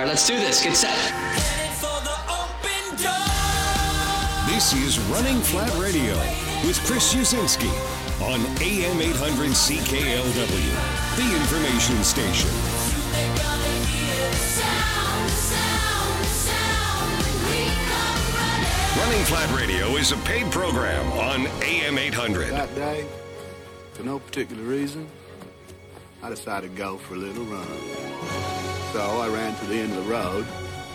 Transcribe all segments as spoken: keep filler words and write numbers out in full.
right, let's do this. Get set. This is Running Flat Radio with Chris Usinski on A M eight hundred C K L W, the information station. Running Flat Radio is a paid program on A M eight hundred. That day, for no particular reason, I decided to go for a little run. So I ran to the end of the road,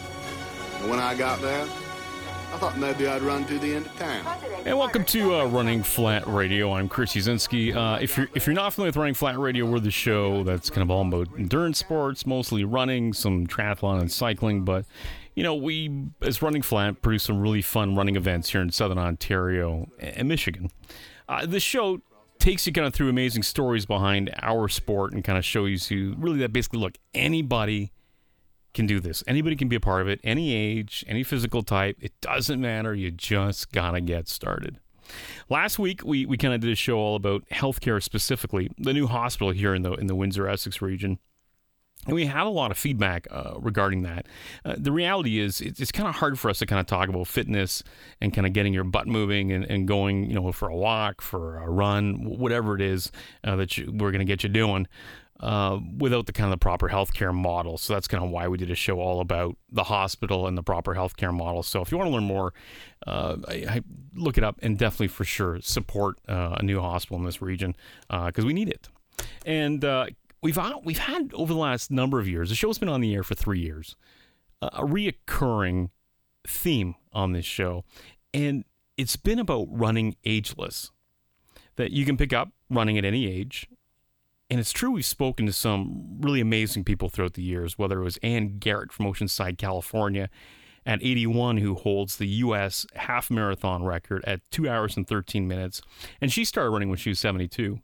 and when I got there, I thought maybe I'd run to the end of town. And welcome to uh, Running Flat Radio. I'm Chris Usinski. Uh, if you're if you're not familiar with Running Flat Radio, we're the show that's kind of all about endurance sports, mostly running, some triathlon and cycling. But you know, we as Running Flat produce some really fun running events here in Southern Ontario and Michigan. Uh, this show takes you kind of through amazing stories behind our sport and kind of shows you really that basically, look, anybody can do this. Anybody can be a part of it, any age, any physical type. It doesn't matter. You just gotta get started. Last week, we, we kind of did a show all about healthcare, specifically the new hospital here in the in the Windsor-Essex region. And we had a lot of feedback uh, regarding that. Uh, the reality is it's, it's kind of hard for us to kind of talk about fitness and kind of getting your butt moving and, and going, you know, for a walk, for a run, whatever it is uh, that you, we're going to get you doing uh, without the kind of the proper healthcare model. So that's kind of why we did a show all about the hospital and the proper healthcare model. So if you want to learn more, uh, I, I look it up and definitely for sure support uh, a new hospital in this region because uh, we need it. And uh, We've we've had over the last number of years, the show's been on the air for three years, uh, a reoccurring theme on this show, and it's been about running ageless, that you can pick up running at any age. And it's true, we've spoken to some really amazing people throughout the years, whether it was Ann Garrett from Oceanside, California, at eighty-one, who holds the U S half marathon record at two hours and thirteen minutes, and she started running when she was seventy-two.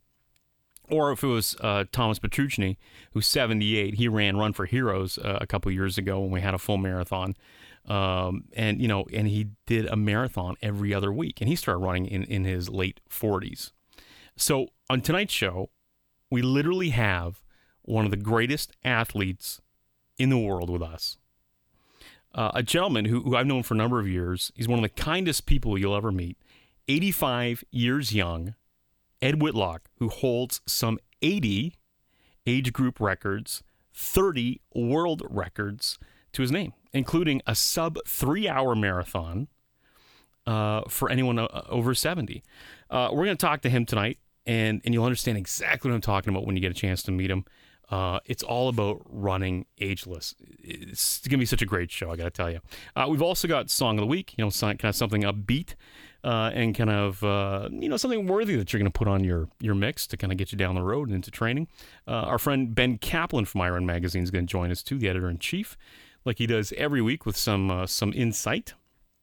Or if it was uh, Thomas Petrucci, who's seventy-eight, he ran Run for Heroes uh, a couple years ago when we had a full marathon. Um, and, you know, and he did a marathon every other week. And he started running in, in his late forties. So on tonight's show, we literally have one of the greatest athletes in the world with us. Uh, a gentleman who, who I've known for a number of years. He's one of the kindest people you'll ever meet. eighty-five years young. Ed Whitlock, who holds some eighty age group records, thirty world records to his name, including a sub three hour marathon uh, for anyone uh, over seventy. Uh, we're going to talk to him tonight, and, and you'll understand exactly what I'm talking about when you get a chance to meet him. Uh, it's all about running ageless. It's going to be such a great show, I got to tell you. Uh, we've also got Song of the Week, you know, kind of something upbeat. Uh, and kind of, uh, you know, something worthy that you're going to put on your, your mix to kind of get you down the road and into training. Uh, our friend Ben Kaplan from Iron Magazine is going to join us too, the editor-in-chief, like he does every week with some uh, some insight.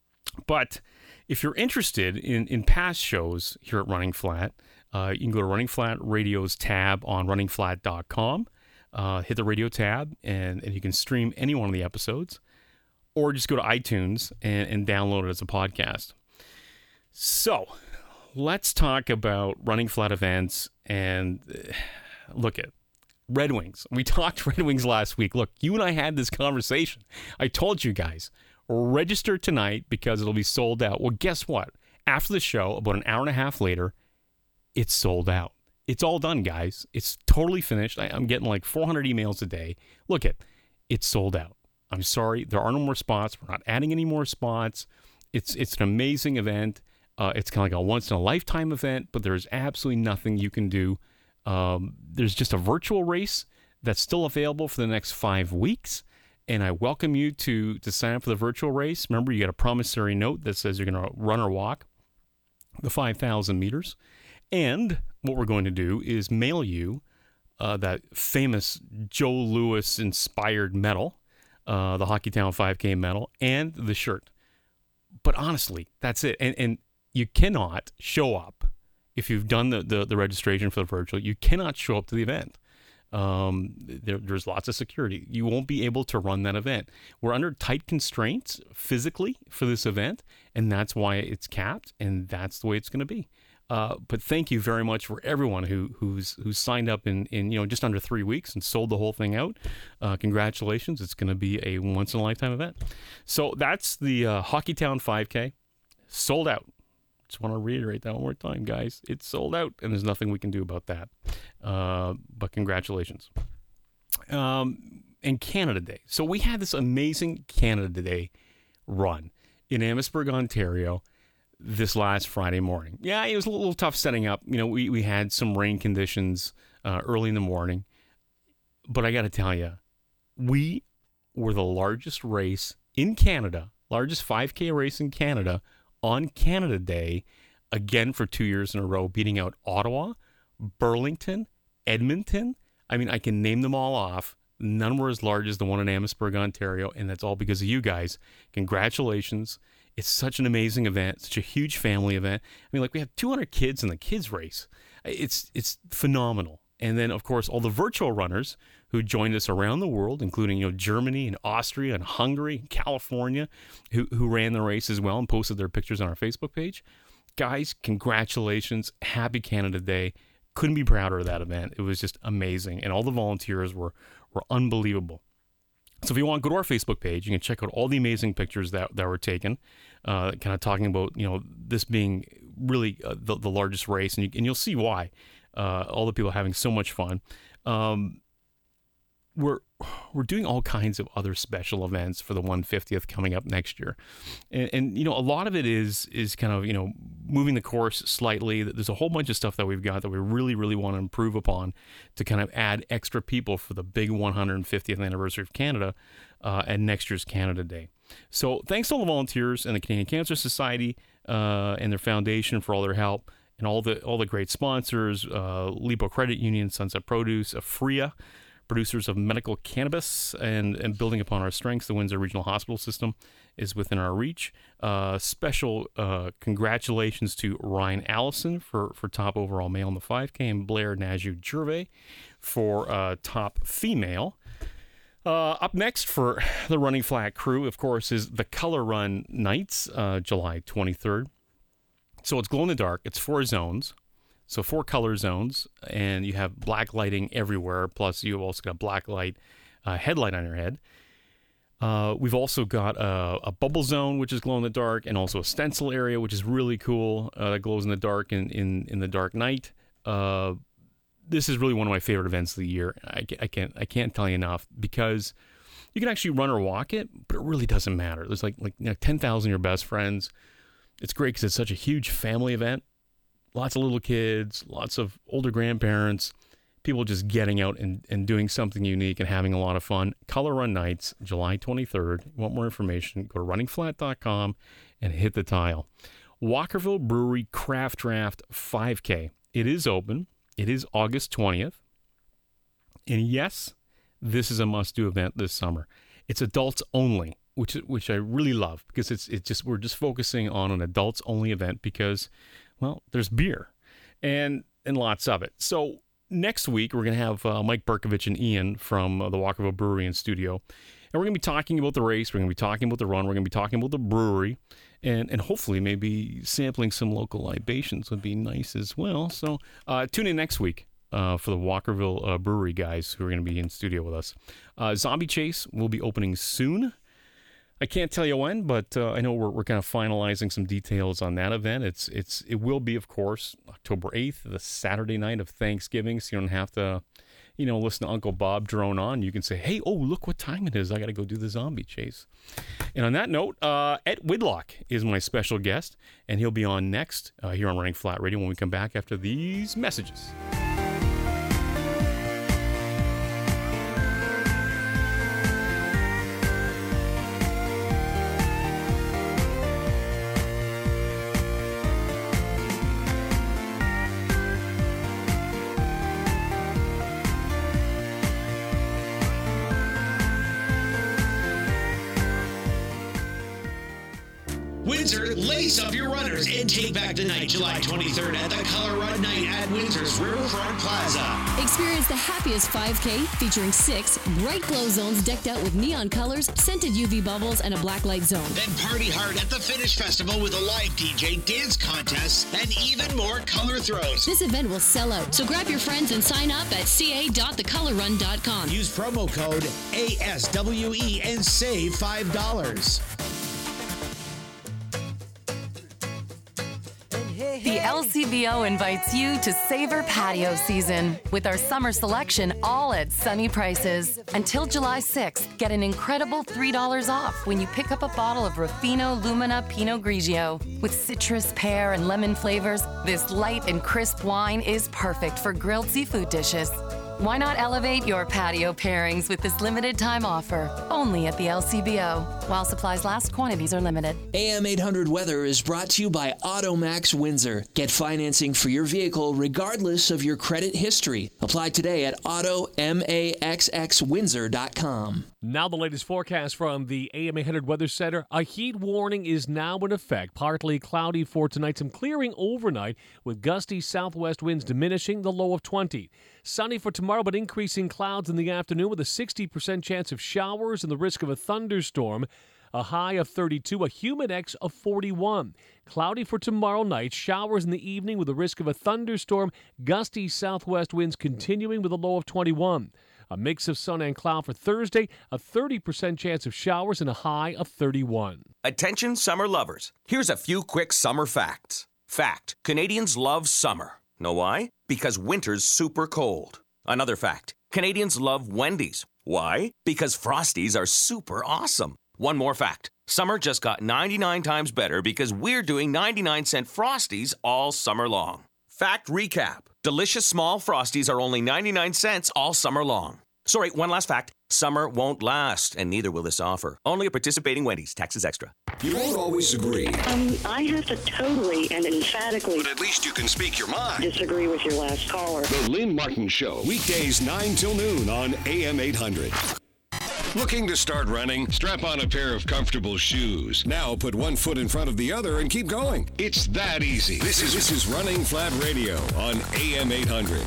But if you're interested in, in past shows here at Running Flat, uh, you can go to Running Flat Radio's tab on running flat dot com, uh, hit the radio tab, and, and you can stream any one of the episodes, or just go to iTunes and, and download it as a podcast. So, let's talk about Running Flat events and uh, look at Red Wings. We talked Red Wings last week. Look, you and I had this conversation. I told you guys, register tonight because it'll be sold out. Well, guess what? After the show, about an hour and a half later, it's sold out. It's all done, guys. It's totally finished. I, I'm getting like four hundred emails a day. Look at, it's sold out. I'm sorry, there are no more spots. We're not adding any more spots. It's it's an amazing event. Uh, it's kind of like a once-in-a-lifetime event, but there's absolutely nothing you can do. Um, there's just a virtual race that's still available for the next five weeks, and I welcome you to to sign up for the virtual race. Remember, you get a promissory note that says you're going to run or walk the five thousand meters, and what we're going to do is mail you uh, that famous Joe Louis-inspired medal, uh, the Hockeytown five K medal, and the shirt. But honestly, that's it. And and you cannot show up if you've done the, the, the registration for the virtual. You cannot show up to the event. Um, there, there's lots of security. You won't be able to run that event. We're under tight constraints physically for this event, and that's why it's capped, and that's the way it's going to be. Uh, but thank you very much for everyone who who's who's signed up in, in you know just under three weeks and sold the whole thing out. Uh, congratulations! It's going to be a once in a lifetime event. So that's the uh, Hockeytown five K, sold out. Just want to reiterate that one more time, guys. It's sold out, and there's nothing we can do about that. Uh, but congratulations. Um, and Canada Day. So we had this amazing Canada Day run in Amherstburg, Ontario, this last Friday morning. Yeah, it was a little tough setting up. You know, we, we had some rain conditions uh, early in the morning. But I got to tell you, we were the largest race in Canada, largest five K race in Canada on Canada Day, again for two years in a row, beating out Ottawa, Burlington, Edmonton. I mean, I can name them all off. None were as large as the one in Amherstburg, Ontario, and that's all because of you guys. Congratulations. It's such an amazing event, such a huge family event. I mean, like, we have two hundred kids in the kids race. It's it's phenomenal. And then, of course, all the virtual runners who joined us around the world, including, you know, Germany and Austria and Hungary and California, who, who ran the race as well and posted their pictures on our Facebook page. Guys, congratulations. Happy Canada Day. Couldn't be prouder of that event. It was just amazing. And all the volunteers were, were unbelievable. So if you want, go to our Facebook page. You can check out all the amazing pictures that, that were taken, uh, kind of talking about, you know, this being really uh, the, the largest race. And, you, and you'll see why. Uh, all the people having so much fun. Um, we're we're doing all kinds of other special events for the one hundred fiftieth coming up next year, and, and you know, a lot of it is is kind of, you know, moving the course slightly. There's a whole bunch of stuff that we've got that we really really want to improve upon to kind of add extra people for the big one hundred fiftieth anniversary of Canada uh, and next year's Canada Day. So thanks to all the volunteers and the Canadian Cancer Society uh, and their foundation for all their help. And all the all the great sponsors, uh, Lipo Credit Union, Sunset Produce, Afria, producers of medical cannabis, and, and building upon our strengths, the Windsor Regional Hospital System is within our reach. Uh, special uh, congratulations to Ryan Allison for, for top overall male in the five K, and Blair Najou-Gervais for uh, top female. Uh, up next for the Running Flat crew, of course, is the Color Run Nights, uh, July twenty-third. So it's glow in the dark. It's four zones. So four color zones, and you have black lighting everywhere. Plus, you've also got black light uh, headlight on your head. Uh, we've also got a, a bubble zone, which is glow in the dark, and also a stencil area, which is really cool. Uh, that glows in the dark in, in, in the dark night. Uh, this is really one of my favorite events of the year. I, I can't I can't tell you enough, because you can actually run or walk it, but it really doesn't matter. There's like like you know, ten thousand of your best friends. It's great because it's such a huge family event. Lots of little kids, lots of older grandparents, people just getting out and, and doing something unique and having a lot of fun. Color Run Nights, July twenty-third. You want more information, go to running flat dot com and hit the tile. Walkerville Brewery Craft Draft five K. It is open. It is August twentieth. And yes, this is a must-do event this summer. It's adults only, which which I really love, because it's it's just we're just focusing on an adults only event because, well, there's beer and and lots of it. So next week we're gonna have uh, Mike Berkovich and Ian from uh, the Walkerville Brewery in studio, and we're gonna be talking about the race. We're gonna be talking about the run. We're gonna be talking about the brewery, and and hopefully maybe sampling some local libations would be nice as well. So uh, tune in next week. Uh, for the Walkerville uh, Brewery guys who are going to be in studio with us. Uh, Zombie Chase will be opening soon. I can't tell you when, but uh, I know we're we're kind of finalizing some details on that event. It's it's it will be, of course, October eighth, the Saturday night of Thanksgiving, so you don't have to, you know, listen to Uncle Bob drone on. You can say, hey, oh, look what time it is. I got to go do the Zombie Chase. And on that note, uh, Ed Whitlock is my special guest, and he'll be on next uh, here on Running Flat Radio when we come back after these messages. Windsor, lace up your runners and take back the night July twenty-third at the Color Run Night at Windsor's Riverfront Plaza. Experience the happiest five K featuring six bright glow zones decked out with neon colors, scented U V bubbles, and a black light zone. Then party hard at the Finish Festival with a live D J, dance contests, and even more color throws. This event will sell out, so grab your friends and sign up at c a dot the color run dot com. Use promo code A S W E and save five dollars. The L C B O invites you to savor patio season with our summer selection all at sunny prices. Until July sixth, get an incredible three dollars off when you pick up a bottle of Ruffino Lumina Pinot Grigio. With citrus, pear, and lemon flavors, this light and crisp wine is perfect for grilled seafood dishes. Why not elevate your patio pairings with this limited time offer? Only at the L C B O. While supplies last, quantities are limited. A M eight hundred Weather is brought to you by AutoMax Windsor. Get financing for your vehicle regardless of your credit history. Apply today at auto max x windsor dot com. Now the latest forecast from the A M eight hundred Weather Center. A heat warning is now in effect. Partly cloudy for tonight. Some clearing overnight with gusty southwest winds diminishing, the low of twenty. Sunny for tomorrow, but increasing clouds in the afternoon with a sixty percent chance of showers and the risk of a thunderstorm. A high of thirty-two, a humid X of forty-one. Cloudy for tomorrow night, showers in the evening with a risk of a thunderstorm. Gusty southwest winds continuing with a low of twenty-one. A mix of sun and cloud for Thursday, a thirty percent chance of showers and a high of thirty-one. Attention summer lovers. Here's a few quick summer facts. Fact: Canadians love summer. Know why? Because winter's super cold. Another fact: Canadians love Wendy's. Why? Because Frosties are super awesome. One more fact: summer just got ninety-nine times better because we're doing ninety-nine cent Frosties all summer long. Fact recap: delicious small Frosties are only ninety-nine cents all summer long. Sorry, one last fact: summer won't last, and neither will this offer. Only at participating Wendy's. Taxes extra. You won't always agree. Um, I have to totally and emphatically, but at least you can speak your mind. Disagree with your last caller. The Lynn Martin Show, weekdays nine till noon on A M eight hundred. Looking to start running? Strap on a pair of comfortable shoes. Now put one foot in front of the other and keep going. It's that easy. This is this is Running Flat Radio on A M eight hundred.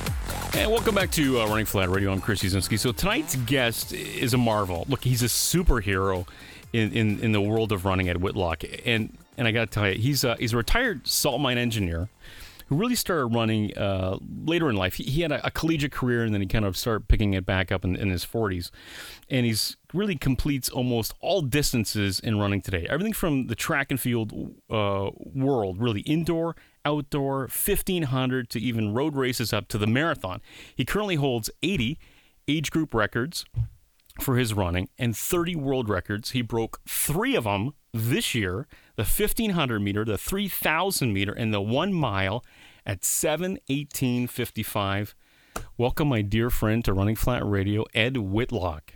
And welcome back to uh, Running Flat Radio. I'm Chris Uzinski. So tonight's guest is a marvel. Look, he's a superhero in, in, in the world of running at Whitlock. And and I got to tell you, he's a, he's a retired salt mine engineer who really started running uh, later in life. He, he had a, a collegiate career, and then he kind of started picking it back up in, in his forties. And he's really completes almost all distances in running today. Everything from the track and field uh, world, really indoor, outdoor, fifteen hundred, to even road races up to the marathon. He currently holds eighty age group records for his running and thirty world records. He broke three of them this year: the fifteen hundred meter, the three thousand meter, and the one mile at seven eighteen fifty-five. Welcome, my dear friend, to Running Flat Radio, Ed Whitlock.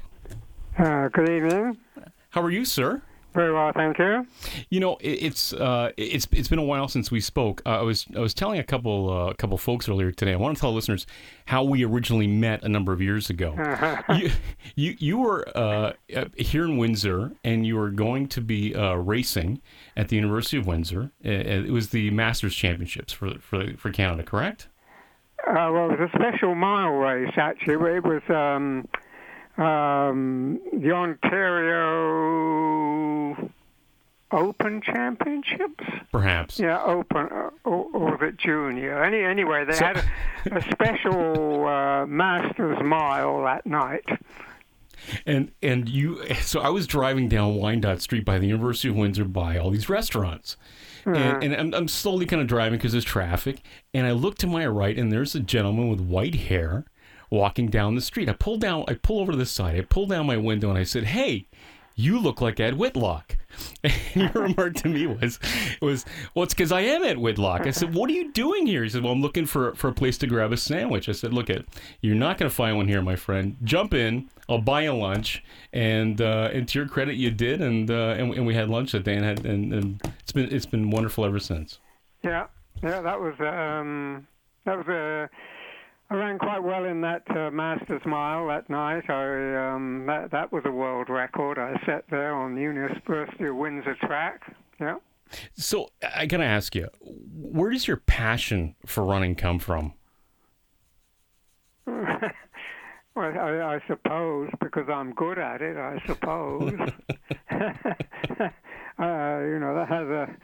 Uh, good evening. How are you, sir? Very well, thank you. You know, it, it's uh, it's it's been a while since we spoke. Uh, I was I was telling a couple uh, a couple folks earlier today. I want to tell listeners how we originally met a number of years ago. you, you you were uh, here in Windsor, and you were going to be uh, racing at the University of Windsor. It was the Masters Championships for for for Canada, correct? Uh, well, it was a special mile race, actually. It was um, um, the Ontario Open Championships? Perhaps. Yeah, Open, uh, or, or was it Junior? Any, anyway, they so, had a, a special uh, Masters Mile that night. And and you, so I was driving down Wyandotte Street by the University of Windsor by all these restaurants. Mm-hmm. And, and I'm, I'm slowly kind of driving because there's traffic. And I look to my right, and there's a gentleman with white hair walking down the street. I pull down, I pull over to the side. I pull down my window, and I said, "Hey, you look like Ed Whitlock." And your remark to me was, was, "Well, it's because I am Ed Whitlock." I said, "What are you doing here?" He said, "Well, I'm looking for for a place to grab a sandwich." I said, "Look, it, you're not going to find one here, my friend. Jump in. I'll buy you lunch." And uh, and to your credit, you did, and uh, and, and we had lunch that day, and, had, and and it's been it's been wonderful ever since. Yeah, yeah, that was um, that was a. Uh, I ran quite well in that uh, Masters Mile that night. I um, that that was a world record I set there on the University of Windsor track. Yeah. So I gotta ask you, where does your passion for running come from? Well, I, I suppose because I'm good at it. I suppose. uh, you know, that has a.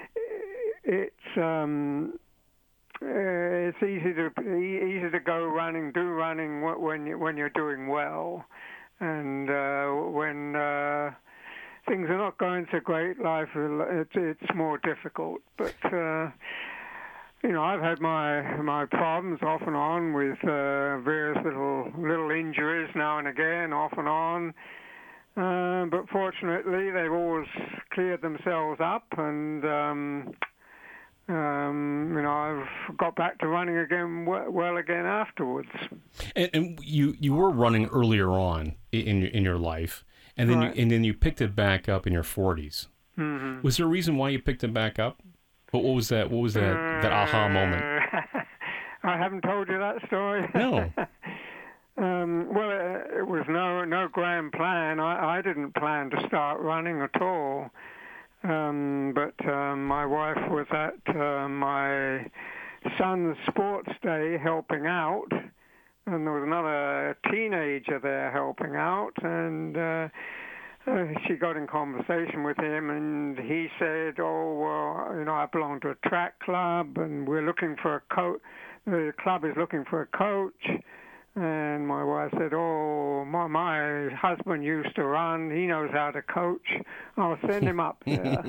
It's um, it's easy to easy to go running, do running when you, when you're doing well, and uh, when uh, things are not going so great, life it's it's more difficult. But uh, you know, I've had my my problems off and on with uh, various little little injuries now and again, off and on. Uh, but fortunately, they've always cleared themselves up, and um, um, you know, I've got back to running again well, well again afterwards. And, and you you were running earlier on in your, in your life, and then Right. you, and then you picked it back up in your forties. Mm-hmm. Was there a reason why you picked it back up? What, what was that? What was that? That aha moment? I haven't told you that story. No. um, well, it, it was no no grand plan. I, I didn't plan to start running at all. Um, but um, my wife was at uh, my son's sports day helping out, and there was another teenager there helping out, and uh, uh, she got in conversation with him, and he said, "Oh, well, you know, I belong to a track club, and we're looking for a coach. The club is looking for a coach." And my wife said, "Oh, my my husband used to run. He knows how to coach. I'll send him up there."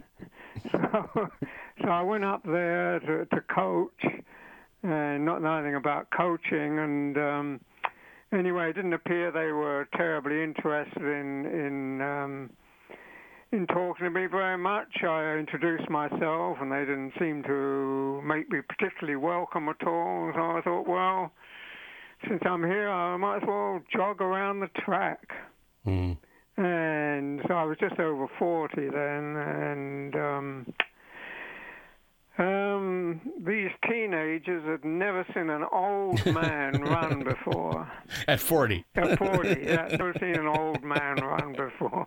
so, so I went up there to, to coach, and not knowing about coaching. And um, anyway, it didn't appear they were terribly interested in in um, in talking to me very much. I introduced myself, and they didn't seem to make me particularly welcome at all. So I thought, well, since I'm here, I might as well jog around the track. Mm. And so I was just over forty then, and um, um, these teenagers had never seen an old man run before. At forty? At forty, yeah, never seen an old man run before.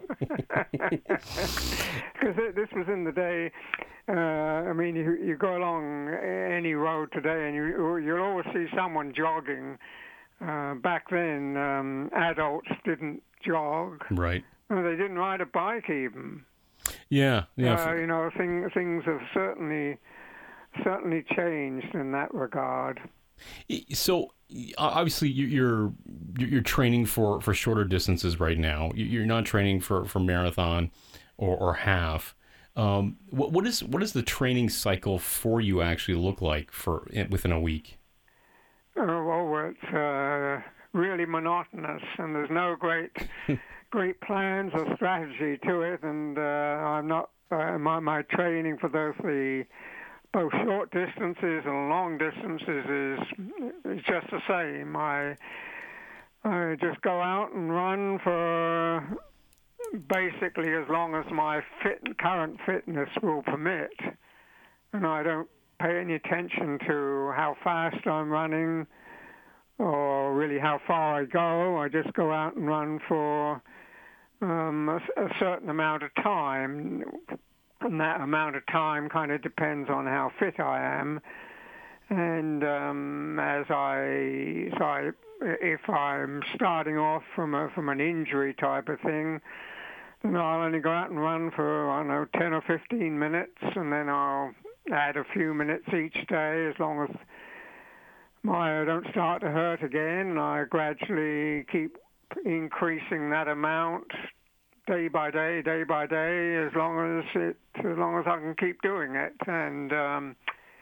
Because this was in the day, uh, I mean, you, you go along any road today and you, you'll always see someone jogging. Uh, back then, um, adults didn't jog. Right. Uh, they didn't ride a bike even. Yeah, yeah. Uh, you know, thing, things have certainly certainly changed in that regard. So obviously you're you're training for, for shorter distances right now. You're not training for, for marathon or, or half. Um, what what is what does the training cycle for you actually look like for within a week? Uh, well, it's uh, really monotonous, and there's no great great plans or strategy to it. And uh, I'm not uh, my my training for those the both short distances and long distances is is just the same. I I just go out and run for basically as long as my fit current fitness will permit, and I don't pay any attention to how fast I'm running or really how far I go. I just go out and run for um, a, a certain amount of time, and that amount of time kind of depends on how fit I am. And um, as I, so I, if I'm starting off from a, from an injury type of thing, then I'll only go out and run for, I don't know, ten or fifteen minutes, and then I'll add a few minutes each day as long as my I don't start to hurt again, and I gradually keep increasing that amount day by day, day by day, as long as it, as long as I can keep doing it. And um,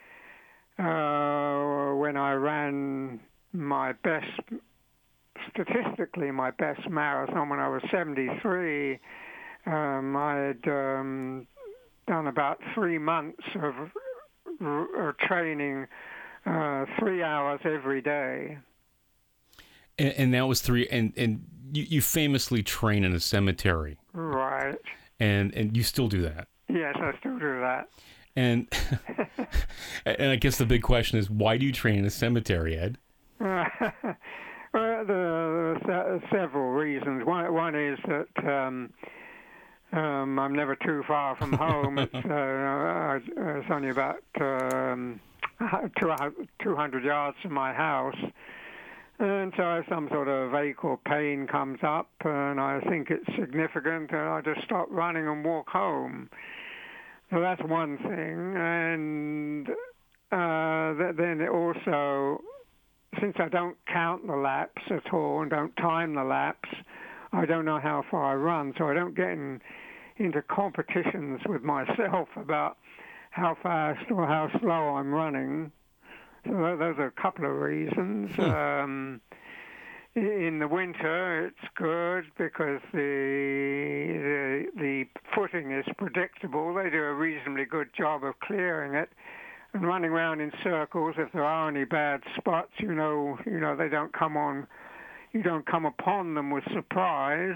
uh, when I ran my best, statistically my best marathon when I was seventy-three, um, I had um, done about three months of r- training, uh, three hours every day. And, and that was three, and, and you, you famously train in a cemetery. Right. And and you still do that. Yes, I still do that. And and I guess the big question is, why do you train in a cemetery, Ed? Uh, well, there are several reasons. One, one is that um, Um, I'm never too far from home. It's, uh, it's only about um, two hundred yards from my house. And so if some sort of ache or pain comes up and I think it's significant, I just stop running and walk home. So that's one thing. And uh, then also, since I don't count the laps at all and don't time the laps, I don't know how far I run, so I don't get in, into competitions with myself about how fast or how slow I'm running. So those are a couple of reasons. Hmm. Um, in the winter, it's good because the, the the footing is predictable. They do a reasonably good job of clearing it. And running around in circles, if there are any bad spots, you know, you know they don't come on. You don't come upon them with surprise,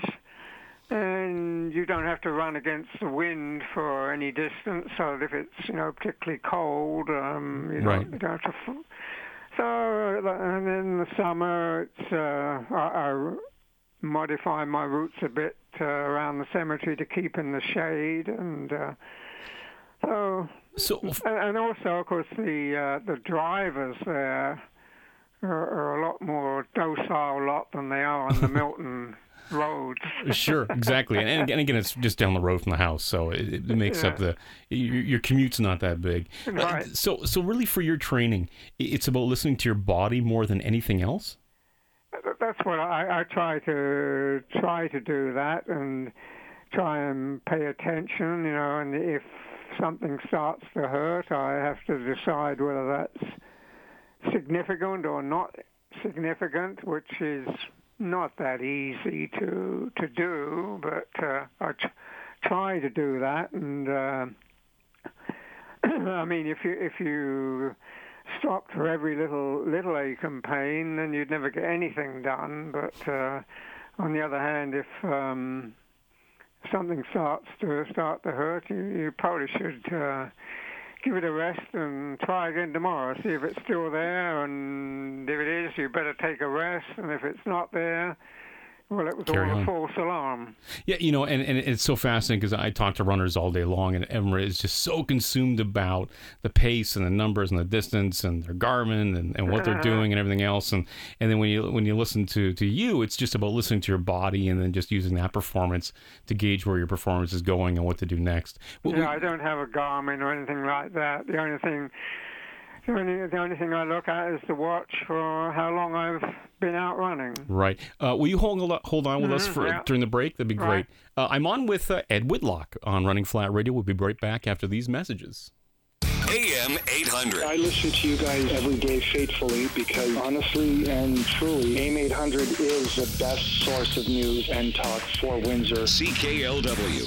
and you don't have to run against the wind for any distance. So if it's, you know, particularly cold, um, you, right. don't, you don't have to. F- so and in the summer, it's uh, I, I modify my routes a bit uh, around the cemetery to keep in the shade, and uh, so. So and also, of course, the uh, the drivers there. Are, are a lot more docile lot than they are on the Milton roads. Sure, exactly. And, and again, it's just down the road from the house, so it, it makes yeah. up the your, your commute's not that big. Right. Uh, so, so really, for your training, it's about listening to your body more than anything else. That's what I, I try to try to do that, and try and pay attention. You know, and if something starts to hurt, I have to decide whether that's significant or not significant, which is not that easy to to do, but uh, I t- try to do that. And uh, I mean, if you if you stopped for every little little ache and pain, then you'd never get anything done. But uh, on the other hand, if um, something starts to start to hurt, you, you probably should. Uh, Give it a rest and try again tomorrow. See if it's still there, and if it is, you better take a rest. And if it's not there, well, it was Carry all on. a false alarm. Yeah, you know, and, and it's so fascinating because I talk to runners all day long, and everyone is just so consumed about the pace and the numbers and the distance and their Garmin and, and what they're doing and everything else. And, and then when you when you listen to, to you, it's just about listening to your body and then just using that performance to gauge where your performance is going and what to do next. Well, yeah, I don't have a Garmin or anything like that. The only thing... The only, the only thing I look at is the watch for how long I've been out running. Right. Uh, will you hold hold on with mm-hmm, us for yeah. during the break? That'd be great. Right. Uh, I'm on with uh, Ed Whitlock on Running Flat Radio. We'll be right back after these messages. A M eight hundred. I listen to you guys every day faithfully because honestly and truly, A M eight hundred is the best source of news and talk for Windsor. C K L W.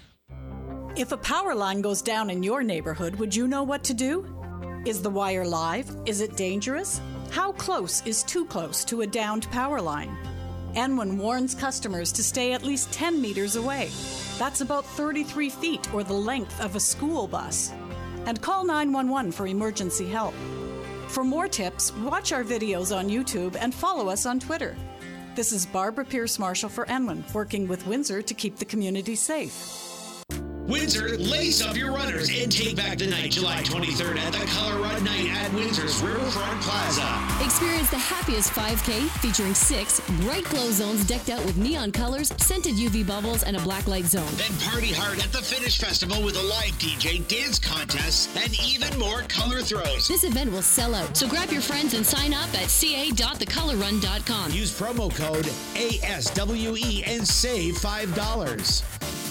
If a power line goes down in your neighborhood, would you know what to do? Is the wire live? Is it dangerous? How close is too close to a downed power line? N one warns customers to stay at least ten meters away. That's about thirty-three feet or the length of a school bus. And call nine one one for emergency help. For more tips, watch our videos on YouTube and follow us on Twitter. This is Barbara Pierce Marshall for N one, working with Windsor to keep the community safe. Windsor, lace up your runners and take back the night July twenty-third at the Color Run Night at Windsor's Riverfront Plaza. Experience the happiest five K featuring six bright glow zones decked out with neon colors, scented U V bubbles, and a black light zone. Then party hard at the Finish Festival with a live D J, dance contests, and even more color throws. This event will sell out, so grab your friends and sign up at c a dot the color run dot com. Use promo code A S W E and save five dollars.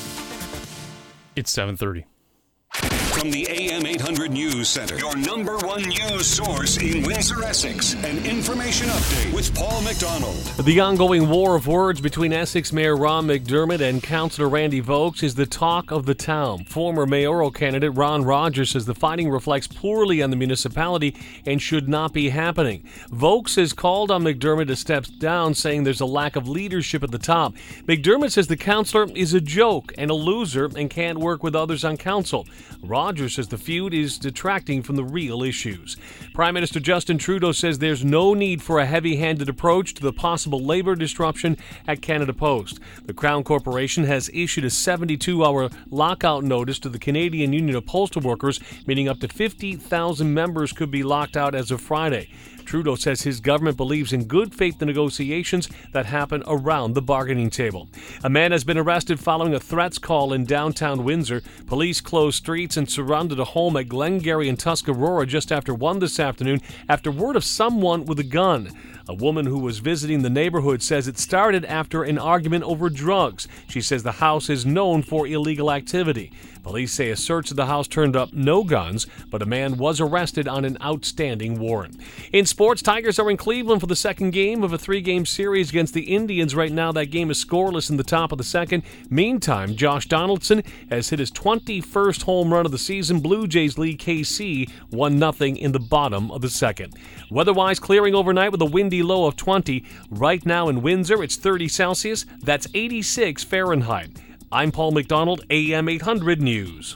It's seven thirty. From the A M eight hundred News Center, your number one news source in Windsor, Essex. An information update with Paul McDonald. The ongoing war of words between Essex Mayor Ron McDermott and Councillor Randy Vokes is the talk of the town. Former mayoral candidate Ron Rogers says the fighting reflects poorly on the municipality and should not be happening. Vokes has called on McDermott to step down, saying there's a lack of leadership at the top. McDermott says the councillor is a joke and a loser and can't work with others on council. Rogers Rogers says the feud is detracting from the real issues. Prime Minister Justin Trudeau says there's no need for a heavy-handed approach to the possible labor disruption at Canada Post. The Crown Corporation has issued a seventy-two hour lockout notice to the Canadian Union of Postal Workers, meaning up to fifty thousand members could be locked out as of Friday. Trudeau says his government believes in good faith negotiations that happen around the bargaining table. A man has been arrested following a threats call in downtown Windsor. Police closed streets and surrounded a home at Glengarry and Tuscarora just after one this afternoon after word of someone with a gun. A woman who was visiting the neighborhood says it started after an argument over drugs. She says the house is known for illegal activity. Police say a search of the house turned up no guns, but a man was arrested on an outstanding warrant. In sports, Tigers are in Cleveland for the second game of a three-game series against the Indians. Right now, that game is scoreless in the top of the second. Meantime, Josh Donaldson has hit his twenty-first home run of the season. Blue Jays lead K C one nothing in the bottom of the second. Weather-wise, clearing overnight with a windy low of twenty. Right now in Windsor, it's thirty Celsius. That's eighty-six Fahrenheit. I'm Paul McDonald, A M eight hundred News.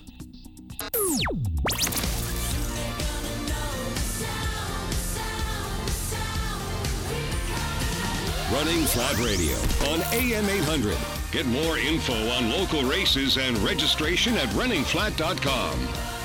Running Flat Radio on A M eight hundred. Get more info on local races and registration at running flat dot com.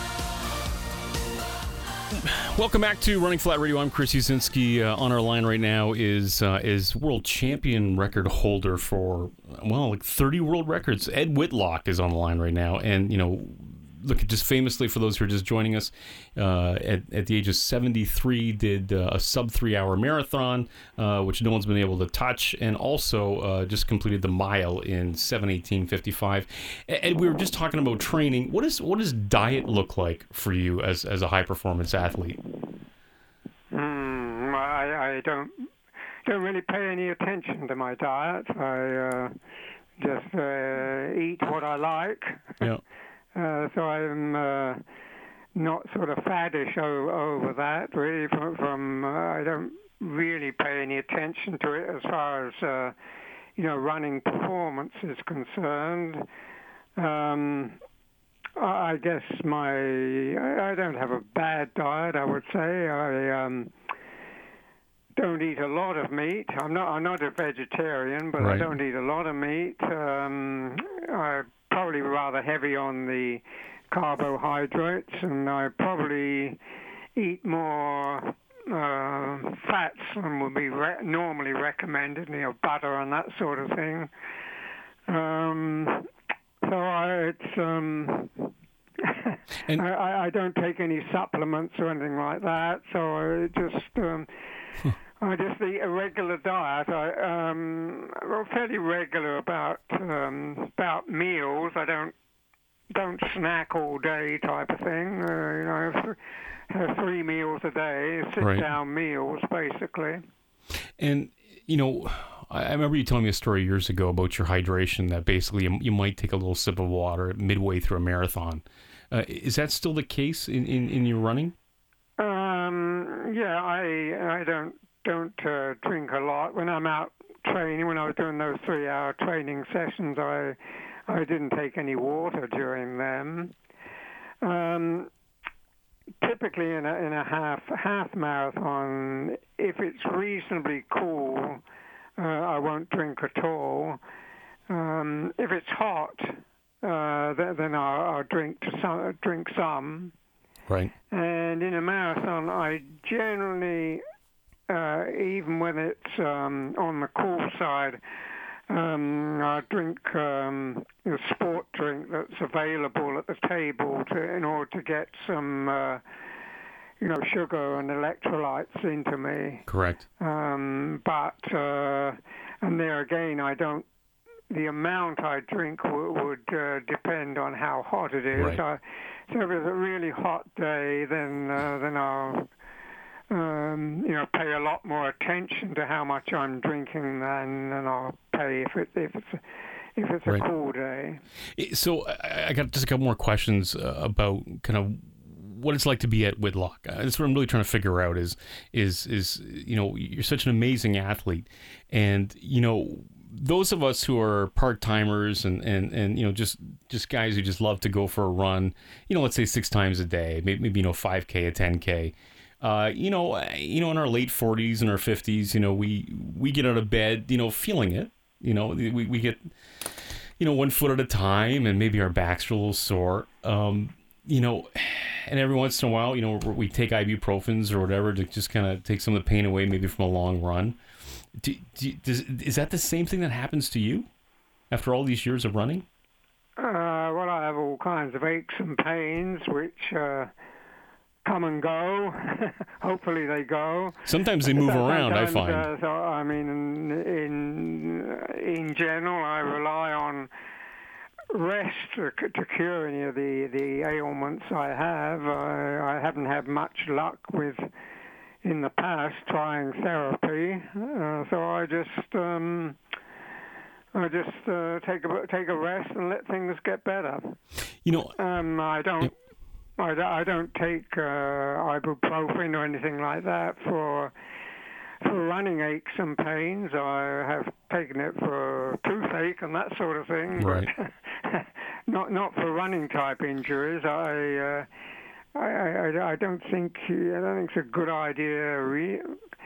Welcome back to Running Flat Radio. I'm Chris Usinski. Uh, on our line right now is uh, is world champion record holder for, well, like thirty world records. Ed Whitlock is on the line right now. And, you know, look, just famously, for those who are just joining us, uh, at, at the age of seventy-three, did uh, a sub-three-hour marathon, uh, which no one's been able to touch, and also uh, just completed the mile in seven eighteen fifty-five. And we were just talking about training. What is what does diet look like for you as, as a high-performance athlete? Mm, I, I don't don't really pay any attention to my diet. I uh, just uh, eat what I like. Yeah. Uh, so I'm uh, not sort of faddish o- over that, really. From, from uh, I don't really pay any attention to it as far as uh, you know, running performance is concerned. Um, I, I guess my I, I don't have a bad diet, I would say. I um, don't eat a lot of meat. I'm not I'm not a vegetarian, but right. I don't eat a lot of meat. Um, I probably rather heavy on the carbohydrates, and I probably eat more uh, fats than would be re- normally recommended, you know, butter and that sort of thing. Um, so I, it's um, and I, I don't take any supplements or anything like that. So I just um, I just eat a regular diet. I, um, I'm fairly regular about um, about meals. I don't don't snack all day type of thing. Uh, you know, have, have three meals a day, sit Right. down meals basically. And, you know, I remember you telling me a story years ago about your hydration, that basically you, you might take a little sip of water midway through a marathon. Uh, is that still the case in, in, in your running? Um, yeah, I I don't don't uh, drink a lot when I'm out training. When I was doing those three-hour training sessions, I I didn't take any water during them. Um, typically, in a in a half half marathon, if it's reasonably cool, uh, I won't drink at all. Um, if it's hot, uh, th- then I'll, I'll drink to some, drink some. Right. And in a marathon, I generally, uh, even when it's um, on the cool side, um, I drink um, a sport drink that's available at the table to, in order to get some, uh, you know, sugar and electrolytes into me. Correct. Um, but, uh, and there again, I don't, the amount I drink w- would uh, depend on how hot it is. Right. I, so if it's a really hot day, then uh, then I'll um, you know pay a lot more attention to how much I'm drinking than than I'll pay if it if it's a, if it's a Right. cool day. So I I got just a couple more questions uh, about kind of what it's like to be at Whitlock. Uh, that's what I'm really trying to figure out is, is, is, you know, you're such an amazing athlete, and, you know, those of us who are part-timers and, and, and you know, just, just guys who just love to go for a run, you know, let's say six times a day, maybe, maybe you know, five K, a ten K, uh, you know, you know, in our late forties and our fifties, you know, we, we get out of bed, you know, feeling it, you know, we, we get, you know, one foot at a time, and maybe our backs are a little sore, um, you know, and every once in a while, you know, we take ibuprofens or whatever to just kind of take some of the pain away, maybe from a long run. Do, do, does, is that the same thing that happens to you after all these years of running? Uh, well, I have all kinds of aches and pains, which uh, come and go. Hopefully they go. Sometimes they move Sometimes, around, I find. Uh, so, I mean, in, in, in general, I rely on rest to, to cure any of the, the ailments I have. I, I haven't had much luck with, in the past, trying therapy. Uh, so I just... Um, I just uh, take a take a rest and let things get better. You know, um, I don't, I, don't- I don't take uh, ibuprofen or anything like that for for running aches and pains. I have taken it for toothache and that sort of thing, right. but not not for running type injuries. I, uh, I, I I don't think I don't think it's a good idea. Re-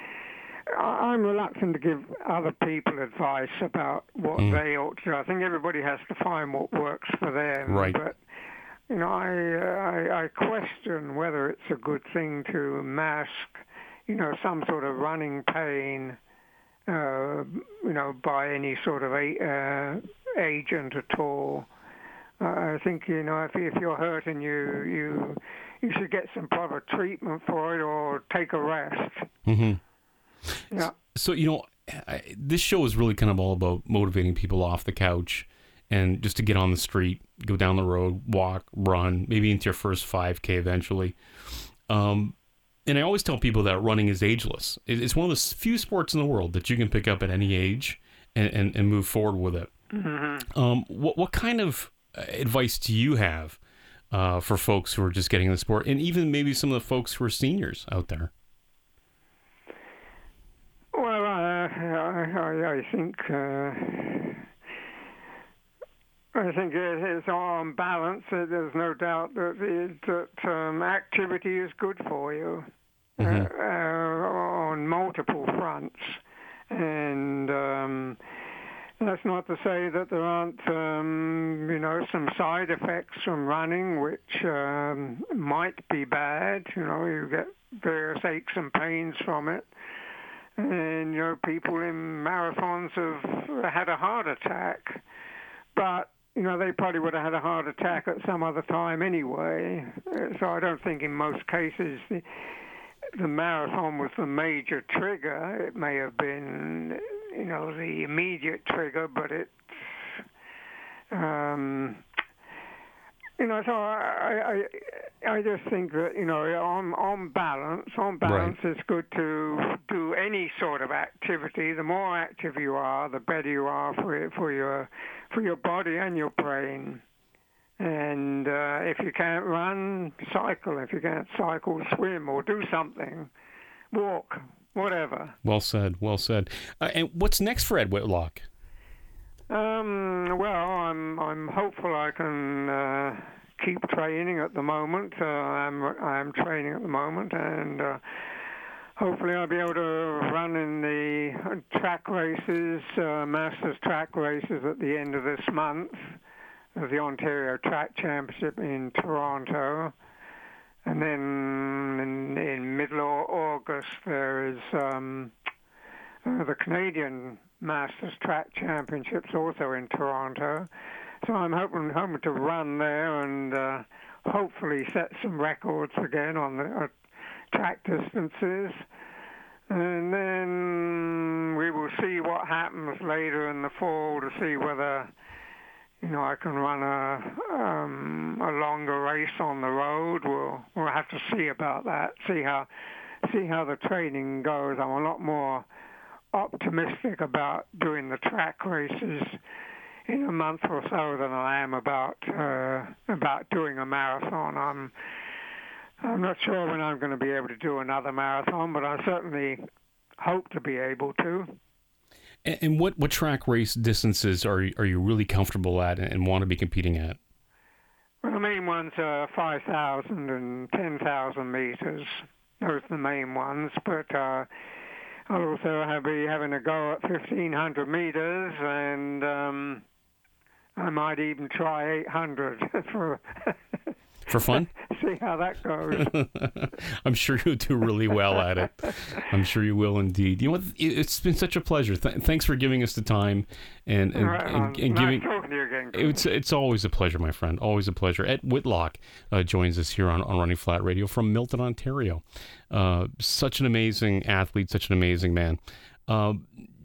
I'm reluctant to give other people advice about what Mm. they ought to do. I think everybody has to find what works for them. Right. But, you know, I, uh, I, I question whether it's a good thing to mask, you know, some sort of running pain, uh, you know, by any sort of a, uh, agent at all. Uh, I think, you know, if, if you're hurt and you, you, you should get some proper treatment for it or take a rest. Mm-hmm. Yeah. So, you know, I, this show is really kind of all about motivating people off the couch and just to get on the street, go down the road, walk, run, maybe into your first five K eventually. Um, and I always tell people that running is ageless. It, it's one of the few sports in the world that you can pick up at any age and, and, and move forward with it. Mm-hmm. Um, what, what kind of advice do you have uh, for folks who are just getting in the sport, and even maybe some of the folks who are seniors out there? Well, uh, I, I, I think uh, I think it is on balance. Uh, there's no doubt that it, that um, activity is good for you mm-hmm. uh, uh, on multiple fronts, and um, that's not to say that there aren't um, you know some side effects from running which um, might be bad. You know, you get various aches and pains from it. And, you know, people in marathons have had a heart attack. But, you know, they probably would have had a heart attack at some other time anyway. So I don't think in most cases the, the marathon was the major trigger. It may have been, you know, the immediate trigger, but it... Um, You know, so I, I, I just think that, you know, on on balance, on balance, Right. it's good to do any sort of activity. The more active you are, the better you are for for your for your body and your brain. And uh, if you can't run, cycle. If you can't cycle, swim or do something, walk, whatever. Well said. Well said. Uh, and what's next for Ed Whitlock? Um, well, I'm I'm hopeful I can uh, keep training at the moment. Uh, I'm I'm training at the moment, and uh, hopefully I'll be able to run in the track races, uh, Masters track races at the end of this month of the Ontario Track Championship in Toronto, and then in, in middle of August there is um, uh, the Canadian Masters Track Championships also in Toronto. So I'm hoping, hoping to run there and uh, hopefully set some records again on the uh, track distances. And then we will see what happens later in the fall to see whether, you know, I can run a um, a longer race on the road. We'll we'll have to see about that. See how see how the training goes. I'm a lot more optimistic about doing the track races in a month or so than I am about uh, about doing a marathon. I'm I'm not sure when I'm going to be able to do another marathon, but I certainly hope to be able to. And, and what, what track race distances are you, are you really comfortable at and, and want to be competing at? Well, the main ones are five thousand and ten thousand meters. Those are the main ones, but uh, I'll also have, be having a go at fifteen hundred meters, and um, I might even try eight hundred for for fun. See how that goes. I'm sure you'll do really well at it. I'm sure you will indeed. You know what? It's been such a pleasure. Th- thanks for giving us the time and and, Right, and, and nice giving. talking to you again. It's it's always a pleasure, my friend. Always a pleasure. Ed Whitlock uh, joins us here on, on Running Flat Radio from Milton, Ontario. Uh, such an amazing athlete, such an amazing man. Uh,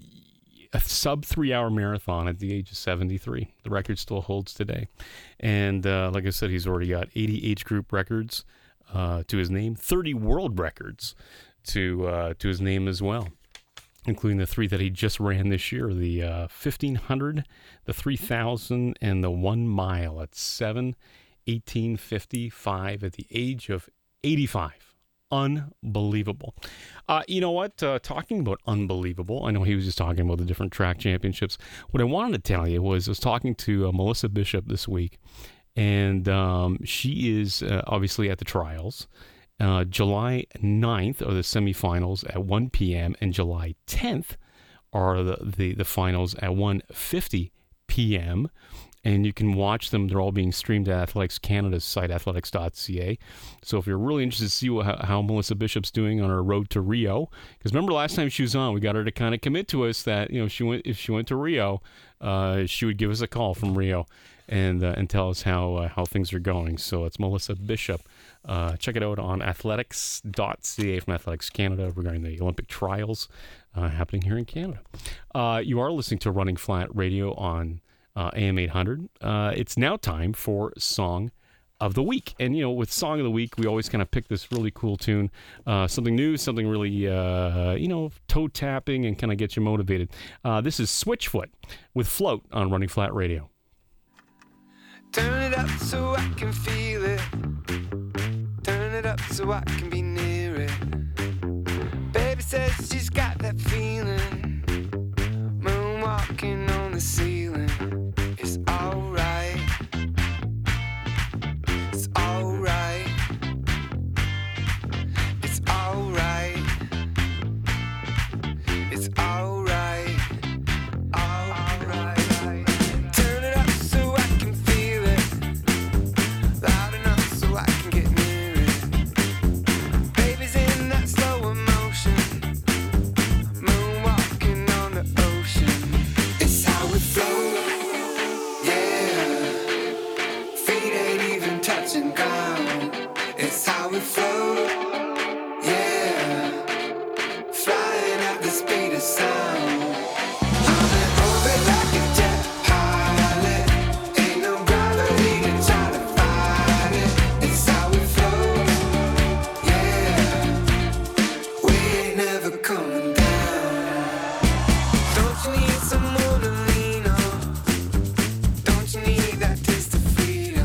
a sub three hour marathon at the age of seventy-three. The record still holds today. And uh, like I said, he's already got eighty age group records uh, to his name, thirty world records to uh, to his name as well, including the three that he just ran this year, the uh, fifteen hundred, the three thousand, and the one mile at seven eighteen fifty-five at the age of eighty-five. Unbelievable. Uh, you know what? Uh, talking about unbelievable, I know he was just talking about the different track championships. What I wanted to tell you was I was talking to uh, Melissa Bishop this week, and um, she is uh, obviously at the trials. Uh, July ninth are the semifinals at one p.m. and July tenth are the, the, the finals at one fifty p.m. And you can watch them. They're all being streamed at Athletics Canada's site, athletics dot c a. So if you're really interested to see what, how, how Melissa Bishop's doing on her road to Rio, because remember last time she was on, we got her to kind of commit to us that, you know, she went if she went to Rio, uh, she would give us a call from Rio and uh, and tell us how uh, how things are going. So it's Melissa Bishop. Uh, check it out on athletics dot c a from Athletics Canada regarding the Olympic trials uh, happening here in Canada. Uh, you are listening to Running Flat Radio on Uh, A M eight hundred. Uh, it's now time for Song of the Week. And, you know, with Song of the Week, we always kind of pick this really cool tune, uh, something new, something really, uh, you know, toe-tapping and kind of get you motivated. Uh, this is Switchfoot with Float on Running Flat Radio. Turn it up so I can feel it. Turn it up so I can be near it. Baby says she's got that feeling. Moonwalking on the ceiling. It's alright. It's alright. It's alright. It's alright. Alright. Turn it up so I can feel it. Loud enough so I can get near it. Baby's in that slow emotion. Moonwalking on the ocean. It's how we float. Touching ground, it's how we float, yeah, flying at the speed of sound. I'm in orbit like a jet pilot, ain't no gravity to try to fight it. It's how we float, yeah, we ain't never coming down. Don't you need someone to lean on? Don't you need that taste of freedom?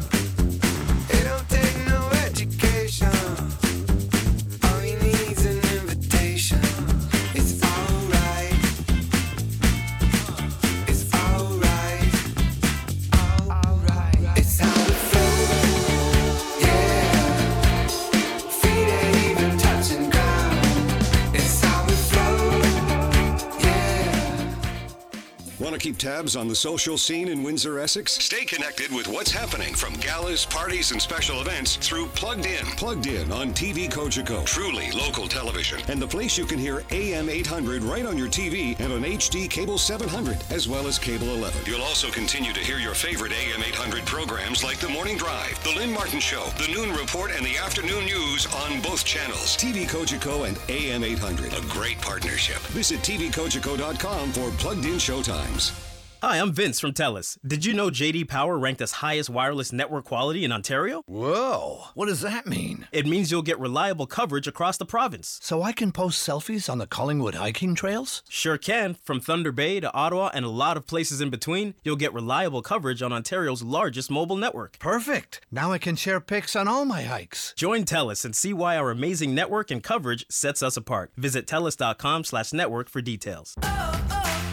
Want to keep tabs on the social scene in Windsor, Essex? Stay connected with what's happening from galas, parties, and special events through Plugged In. Plugged In on T V Cogeco. Truly local television. And the place you can hear A M eight hundred right on your T V and on H D Cable seven hundred, as well as Cable eleven. You'll also continue to hear your favorite A M eight hundred programs like The Morning Drive, The Lynn Martin Show, The Noon Report, and The Afternoon News on both channels. T V Cogeco and A M eight hundred. A great partnership. Visit T V Cogeco dot com for Plugged In showtimes. Hi, I'm Vince from TELUS. Did you know J D Power ranked as highest wireless network quality in Ontario? Whoa, what does that mean? It means you'll get reliable coverage across the province. So I can post selfies on the Collingwood hiking trails? Sure can. From Thunder Bay to Ottawa and a lot of places in between, you'll get reliable coverage on Ontario's largest mobile network. Perfect. Now I can share pics on all my hikes. Join TELUS and see why our amazing network and coverage sets us apart. Visit telus dot com slash network for details. Oh, oh.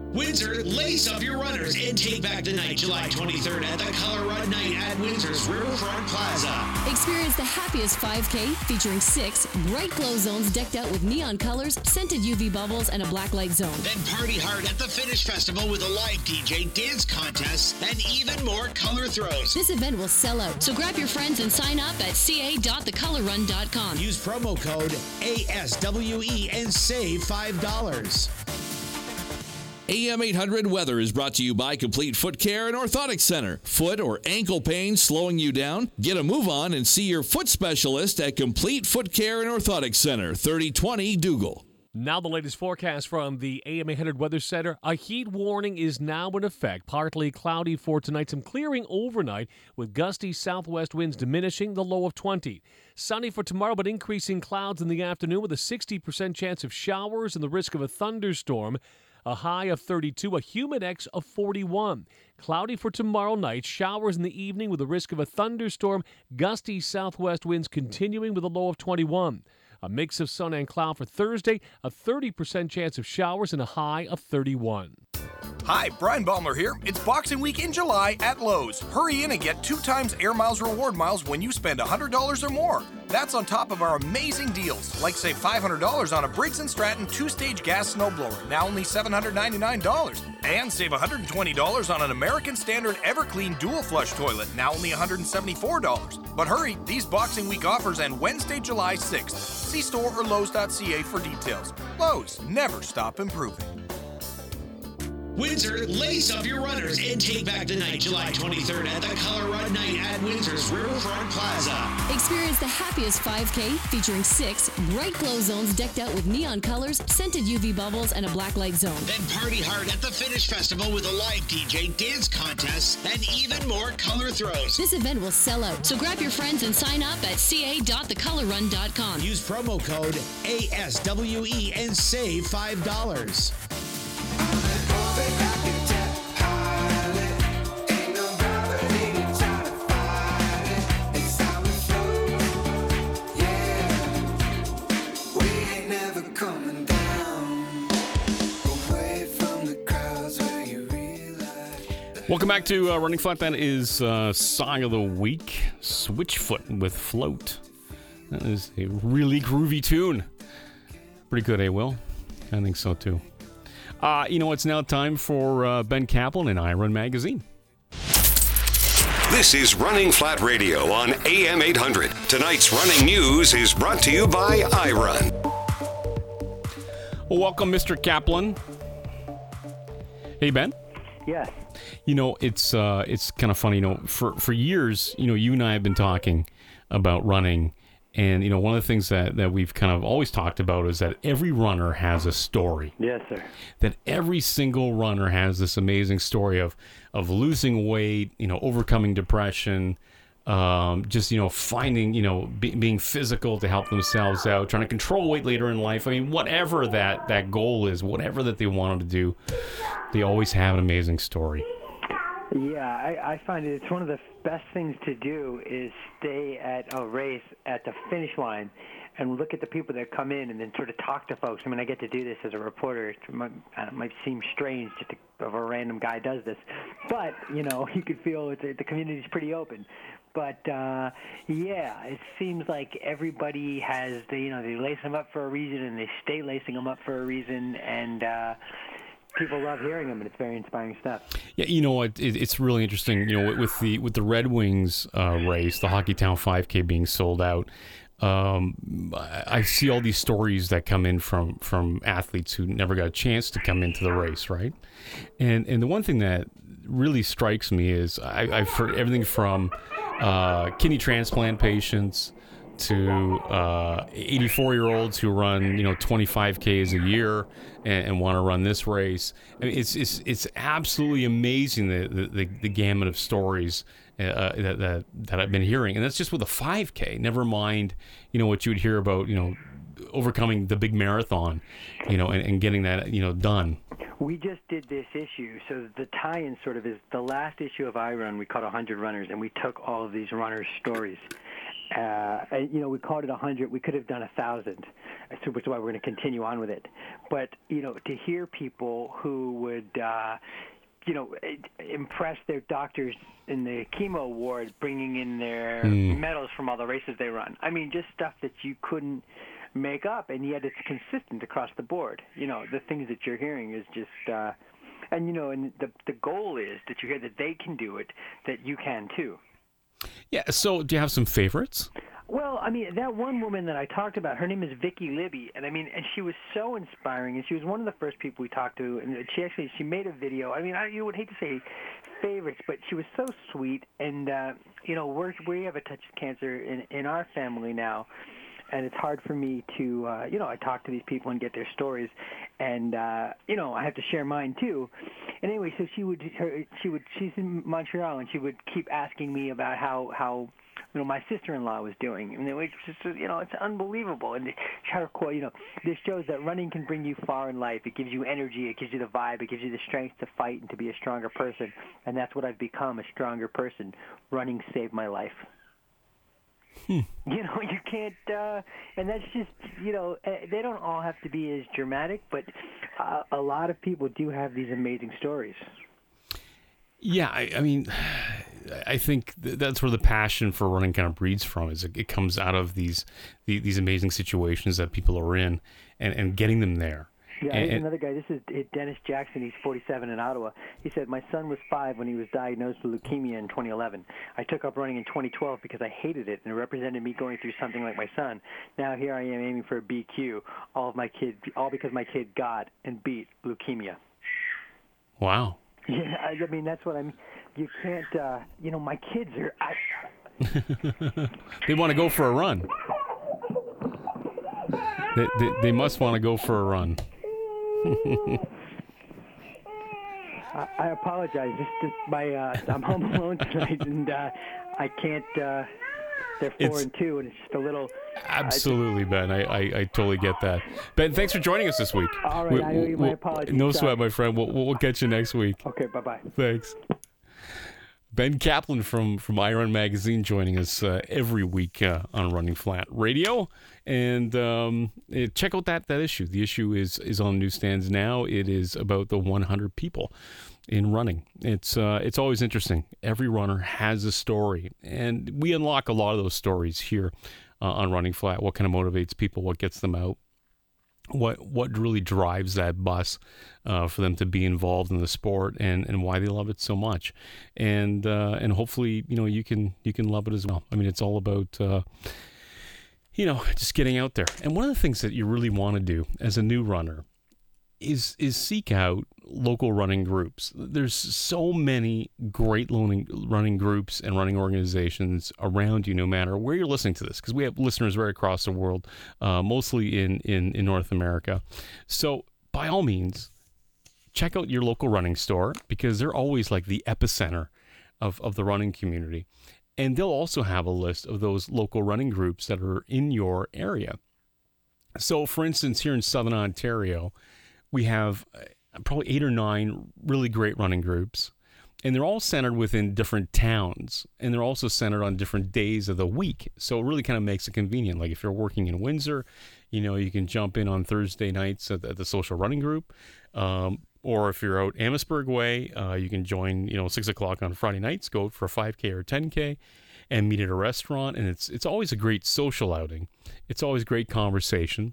Windsor, lace up your runners and take back the night July twenty-third at the Color Run Night at Windsor's Riverfront Plaza. Experience the happiest five K featuring six bright glow zones decked out with neon colors, scented U V bubbles, and a black light zone. Then party hard at the Finish Festival with a live D J, dance contests, and even more color throws. This event will sell out, so grab your friends and sign up at c a dot the color run dot com. Use promo code A S W E and save five dollars. A M eight hundred Weather is brought to you by Complete Foot Care and Orthotic Center. Foot or ankle pain slowing you down? Get a move on and see your foot specialist at Complete Foot Care and Orthotic Center, thirty twenty Dougal. Now the latest forecast from the A M eight hundred Weather Center. A heat warning is now in effect. Partly cloudy for tonight. Some clearing overnight with gusty southwest winds diminishing, the low of twenty. Sunny for tomorrow, but increasing clouds in the afternoon with a sixty percent chance of showers and the risk of a thunderstorm. A high of thirty-two, a humid X of forty-one. Cloudy for tomorrow night, showers in the evening with a risk of a thunderstorm. Gusty southwest winds continuing with a low of twenty-one. A mix of sun and cloud for Thursday, a thirty percent chance of showers and a high of thirty-one. Hi, Brian Baumler here. It's Boxing Week in July at Lowe's. Hurry in and get two times Air Miles reward miles when you spend one hundred dollars or more. That's on top of our amazing deals, like save five hundred dollars on a Briggs and Stratton two-stage gas snowblower, now only seven hundred ninety-nine dollars. And save one hundred twenty dollars on an American Standard Everclean dual flush toilet, now only one hundred seventy-four dollars. But hurry, these Boxing Week offers end Wednesday, July sixth. See store or Lowe's dot c a for details. Lowe's, never stop improving. Windsor, lace up your runners and take back the night July twenty-third at the Color Run Night at Windsor's Riverfront Plaza. Experience the happiest five K featuring six bright glow zones decked out with neon colors, scented U V bubbles, and a black light zone. Then party hard at the Finish Festival with a live D J, dance contests, and even more color throws. This event will sell out, so grab your friends and sign up at c a dot the color run dot com. Use promo code A S W E and save five dollars. Welcome back to uh, Running Flat. That is uh, Song of the Week, Switchfoot with Float. That is a really groovy tune. Pretty good, eh, Will? I think so, too. Uh, you know, it's now time for uh, Ben Kaplan and iRun Magazine. This is Running Flat Radio on A M eight hundred. Tonight's running news is brought to you by iRun. Well, welcome, Mister Kaplan. Hey, Ben. Yes. You know, it's uh, it's kind of funny. You know, for for years, you know, you and I have been talking about running, and you know, one of the things that that we've kind of always talked about is that every runner has a story. Yes, sir. That every single runner has this amazing story of of losing weight, you know, overcoming depression, um, just you know, finding you know, be, being physical to help themselves out, trying to control weight later in life. I mean, whatever that that goal is, whatever that they wanted to do, they always have an amazing story. Yeah, I, I find it, it's one of the best things to do is stay at a race at the finish line and look at the people that come in and then sort of talk to folks. I mean, I get to do this as a reporter. It might, it might seem strange just to, if a random guy does this. But, you know, you could feel it's, the community's pretty open. But, uh, yeah, it seems like everybody has, they, you know, they lace them up for a reason and they stay lacing them up for a reason. And, uh, people love hearing them, and it's very inspiring stuff. Yeah, you know, it, it, it's really interesting. You know, with the with the Red Wings uh, race, the Hockeytown five K being sold out, um, I see all these stories that come in from from athletes who never got a chance to come into the race, right? And and the one thing that really strikes me is I, I've heard everything from uh, kidney transplant patients to uh, eighty-four-year-olds who run, you know, twenty-five Ks a year and, and want to run this race. I mean, it's it's it's absolutely amazing the the, the gamut of stories uh, that, that that I've been hearing, and that's just with a five K. Never mind, you know, what you would hear about, you know, overcoming the big marathon, you know, and, and getting that, you know, done. We just did this issue, so the tie-in sort of is the last issue of iRun. We caught one hundred runners, and we took all of these runners' stories. Uh, and, you know, we called it one hundred. We could have done one thousand. so which is why we're going to continue on with it. But you know, to hear people who would, uh, you know, impress their doctors in the chemo ward, bringing in their Mm. medals from all the races they run. I mean, just stuff that you couldn't make up, and yet it's consistent across the board. You know, the things that you're hearing is just, uh, and you know, and the the goal is that you hear that they can do it, that you can too. Yeah. So, do you have some favorites? Well, I mean, that one woman that I talked about, her name is Vicky Libby, and I mean, and she was so inspiring, and she was one of the first people we talked to, and she actually, she made a video. I mean, I, you would hate to say favorites, but she was so sweet, and, uh, you know, we're, we have a touch of cancer in, in our family now, and it's hard for me to, uh, you know, I talk to these people and get their stories, and, uh, you know, I have to share mine too. And anyway, so she would, her, she would, she's in Montreal, and she would keep asking me about how, how, you know, my sister-in-law was doing. And it was just, you know, it's unbelievable. And her quote, you know, this shows that running can bring you far in life. It gives you energy. It gives you the vibe. It gives you the strength to fight and to be a stronger person. And that's what I've become, a stronger person. Running saved my life. Hmm. You know, you can't, uh, and that's just, you know, they don't all have to be as dramatic, but uh, a lot of people do have these amazing stories. Yeah, I, I mean, I think th- that's where the passion for running kind of breeds from. Is it, it comes out of these the, these amazing situations that people are in, and, and getting them there. Yeah, and, here's another guy. This is Dennis Jackson. He's forty-seven in Ottawa. He said, my son was five when he was diagnosed with leukemia in twenty eleven. I took up running in twenty twelve because I hated it, and it represented me going through something like my son. Now here I am aiming for a B Q, all of my kids, all because my kid got and beat leukemia. Wow. Yeah, I mean, that's what I mean. You can't, uh, you know, my kids are... I, They want to go for a run. They, they, they must want to go for a run. I, I apologize. This, this, my, uh, I'm home alone tonight, and uh, I can't... Uh, they're four It's- and two, and it's just a little... Absolutely, Ben. I, I, I totally get that. Ben, thanks for joining us this week. All right, We- I owe you my we'll- apologies. No Sorry. sweat, my friend. We'll, we'll catch you next week. Okay, bye-bye. Thanks. Ben Kaplan from, from Iron Magazine joining us uh, every week uh, on Running Flat Radio. And um, eh, check out that, that issue. The issue is, is on newsstands now. It is about the one hundred people in running. It's uh, it's always interesting. Every runner has a story. And we unlock a lot of those stories here uh, on Running Flat. What kind of motivates people? What gets them out? What what really drives that bus uh, for them to be involved in the sport, and, and why they love it so much, and uh, and hopefully you know you can you can love it as well. I mean, it's all about uh, you know just getting out there. And one of the things that you really want to do as a new runner is is seek out local running groups. There's so many great running running groups and running organizations around you, no matter where you're listening to this, because we have listeners right across the world, uh, mostly in, in, in North America. So by all means, check out your local running store, because they're always like the epicenter of, of the running community. And they'll also have a list of those local running groups that are in your area. So for instance, here in Southern Ontario, we have probably eight or nine really great running groups, and they're all centered within different towns, and they're also centered on different days of the week. So it really kind of makes it convenient. Like if you're working in Windsor, you know, you can jump in on Thursday nights at the, at the social running group. Um, or if you're out Amherstburg way, uh, you can join, you know, six o'clock on Friday nights, go for a five K or ten K and meet at a restaurant. And it's, it's always a great social outing. It's always great conversation.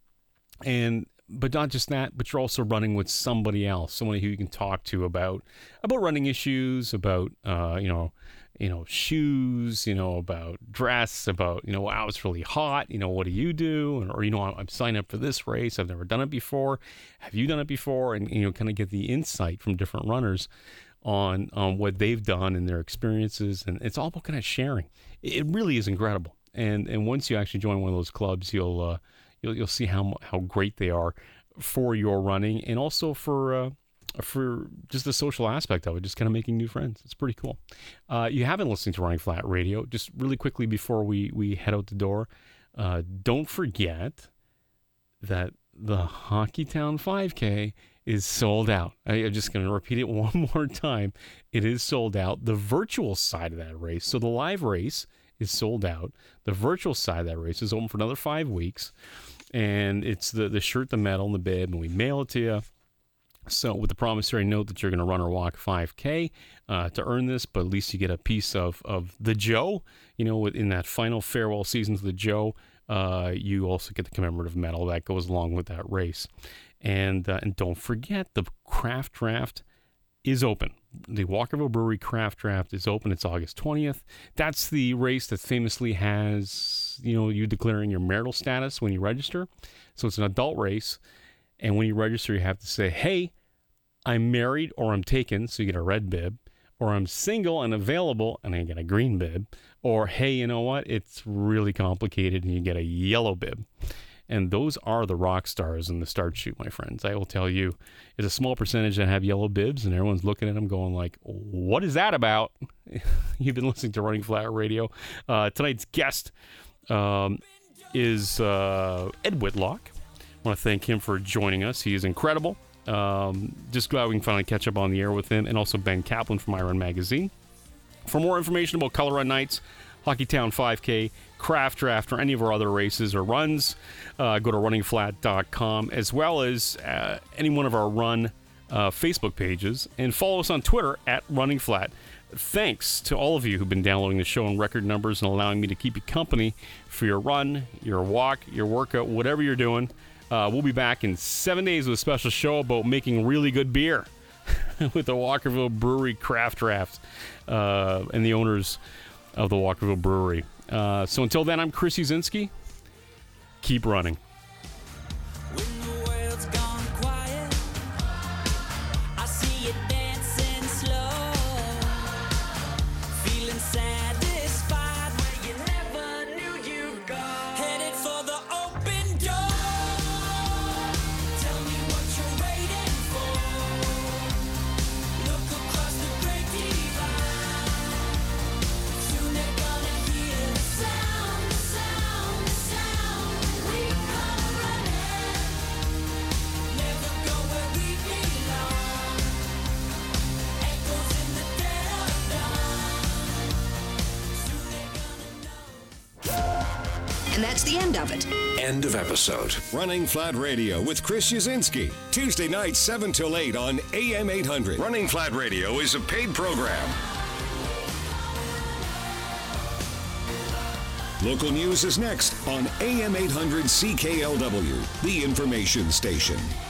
And, but not just that, but you're also running with somebody else, someone who you can talk to about, about running issues, about, uh, you know, you know, shoes, you know, about dress, about, you know, wow, it's really hot. You know, what do you do? And, or, you know, I'm, I'm signing up for this race. I've never done it before. Have you done it before? And, you know, kind of get the insight from different runners on, on what they've done and their experiences. And it's all about kind of sharing. It really is incredible. And, and once you actually join one of those clubs, you'll, uh, You'll, you'll see how how great they are for your running, and also for uh, for just the social aspect of it, just kind of making new friends. It's pretty cool. Uh, you haven't listened to Running Flat Radio. Just really quickly before we, we head out the door, uh, don't forget that the Hockeytown five K is sold out. I, I'm just going to repeat it one more time. It is sold out. The virtual side of that race, so the live race is sold out. The virtual side of that race is open for another five weeks. And it's the, the shirt, the medal, and the bib, and we mail it to you. So with the promissory note that you're going to run or walk five K uh, to earn this, but at least you get a piece of, of the Joe. You know, in that final farewell season to the Joe, uh, you also get the commemorative medal that goes along with that race. And uh, and don't forget, the craft draft is open. The Walkerville Brewery Craft Draft is open. It's August twentieth. That's the race that famously has, you know, you declaring your marital status when you register. So it's an adult race. And when you register, you have to say, hey, I'm married or I'm taken, so you get a red bib. Or I'm single and available, and I get a green bib. Or, hey, you know what? It's really complicated, and you get a yellow bib. And those are the rock stars in the start shoot, my friends. I will tell you, it's a small percentage that have yellow bibs, and everyone's looking at them going like, what is that about? You've been listening to Running Flat Radio. Uh, tonight's guest um, is uh, Ed Whitlock. I want to thank him for joining us. He is incredible. Um, just glad we can finally catch up on the air with him. And also Ben Kaplan from iRun Magazine. For more information about Color Run Nights, Hockeytown five K, Craft Draft, or any of our other races or runs, uh, go to running flat dot com, as well as uh, any one of our run uh, Facebook pages, and follow us on Twitter at Running Flat. Thanks to all of you who've been downloading the show in record numbers and allowing me to keep you company for your run, your walk, your workout, whatever you're doing. Uh, we'll be back in seven days with a special show about making really good beer with the Walkerville Brewery Craft Draft uh, and the owners of the Walkerville Brewery. Uh, so until then, I'm Chris Uzinski. Keep running. And that's the end of it. End of episode. Running Flat Radio with Chris Uzinski. Tuesday nights, seven till eight on A M eight hundred. Running Flat Radio is a paid program. Local news is next on A M eight hundred C K L W, the information station.